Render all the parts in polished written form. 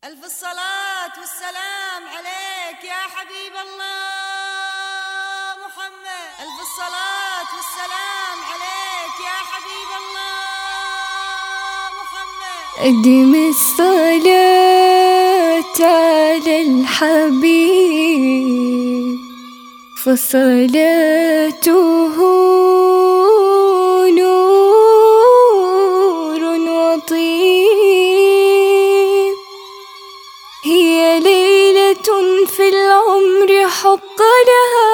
ألف الصلاة والسلام عليك يا حبيب الله محمد. ألف الصلاة والسلام عليك يا حبيب الله محمد. أدم الصلاة على الحبيب فصلاته نور وطيب، هي ليلة في العمر حق لها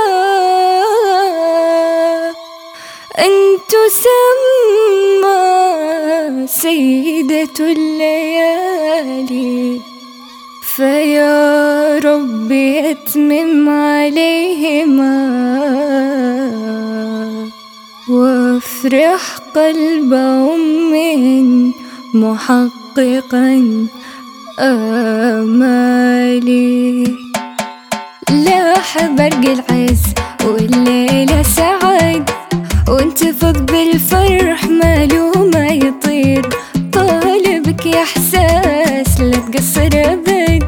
أن تسمى سيدة الليالي، فيا رب اتمم عليهما وافرح قلب محققا آمالي. لاح برق العز والليلة سعد، وانتفض بالفرح ماله ما يطير، طالبك يا احساس لا تقصر ابد،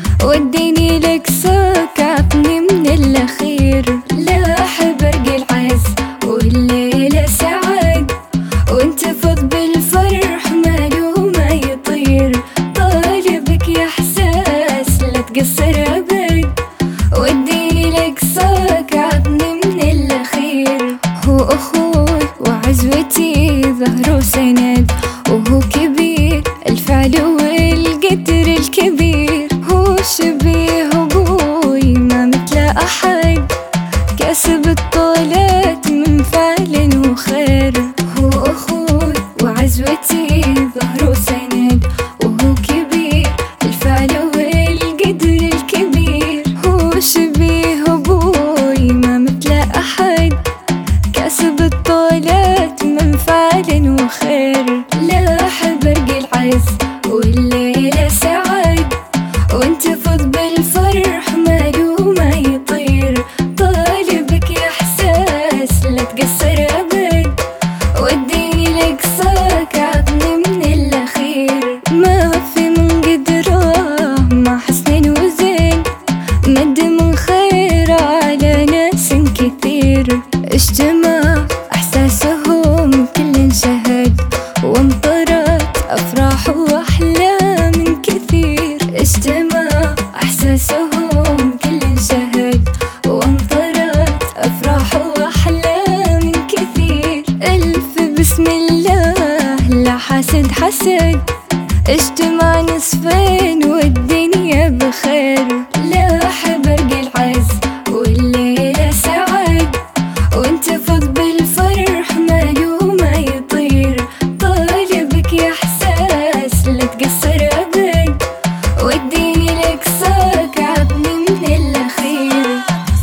وديني لك ساك عطني من الاخير. لاح برق العز والليلة سعد، وانتفض بالفرح ماله ما يطير، طالبك يا احساس لا تقصر ابد، وديني لك ساك عطني من الاخير. هو اخوي وعزوتي ظهر وسند، وهو كبير الفعل والقدر الكبير، هو شبيه ابوي ما مثل احد، كسب الطولات من فعل وخير. هو اخوي وعزوتي ظهر وسند، وهو كبير الفعل والقدر الكبير، هو شبيه ابوي ما مثل احد، كسب الطولات من فعل وخير. لاح برق العز والليلة سعد، وانتفض بالفرح ماله ما يطير، طالبك يا احساس لا تقصر ابد، وديني لك ساك عطني من الاخير. ما في من قدره مع حسن وزين، مد من خير على ناس كثير، اجتماع احساسهم كل شهد، وامطرت افراح واحلام كثير، اجتماع احساسهم كل شهد، وامطرت افراح واحلام كثير. الف بسم الله لا حسد حسد، اجتماع نصفين والدنيا بخير. لاح برق العز والليلة سعد، وانتفض بالفرح ماله ما يطير، طالبك يا احساس لا تقصر ابد، وديني لك ساك عطني من الاخير.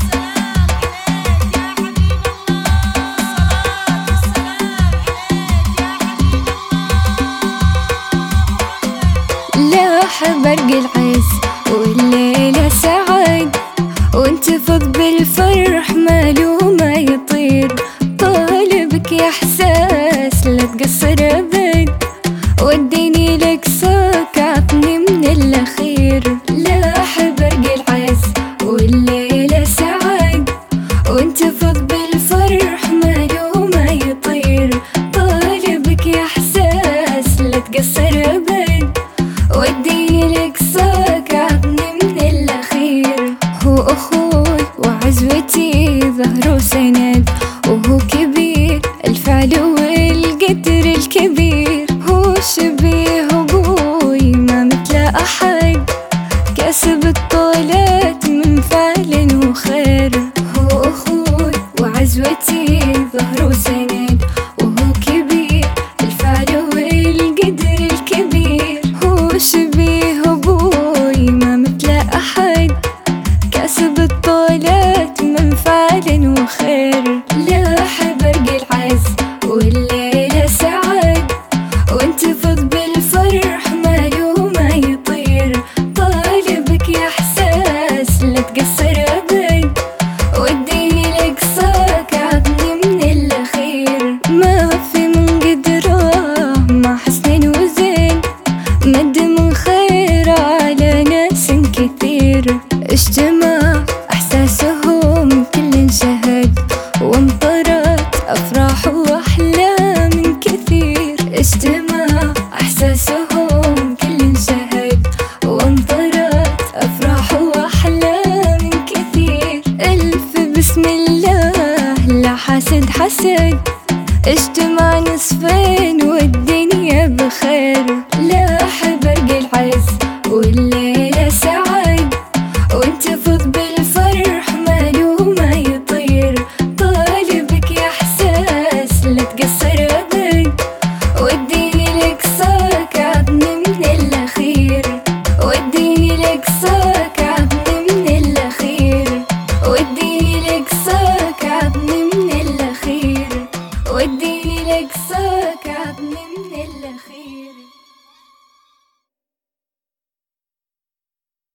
لاح برق العز والليلة سعد، وانتفض بالفرح ماله ما يطير، طالبك يا احساس لا تقصر ابد، وديني لك ساك عطني من الاخير. لاح برق العز والليلة سعد، وانتفض بالفرح ماله ما يطير، طالبك يا احساس لا تقصر ابد، وديني لك ساك عطني من الاخير. هو اخوي وعزوتي ظهر وسند، وهو كبير الفعل والقدر الكبير، هو شبيه ابوي ما مثل احد، كسب الطولات من فعل وخير. هو اخوي وعزوتي ظهر وسند، وهو كبير الفعل والقدر الكبير، هو شبيه ابوي ما مثل احد، كسب الطولات من فعل وخير. لاح برق العز والليلة سعد، وانتفض بالفرح ماله ما يطير، طالبك يا احساس لا تقصر ابد، وديني لك ساك عطني من الاخير. ما في من قدره مع حسن وزين، مد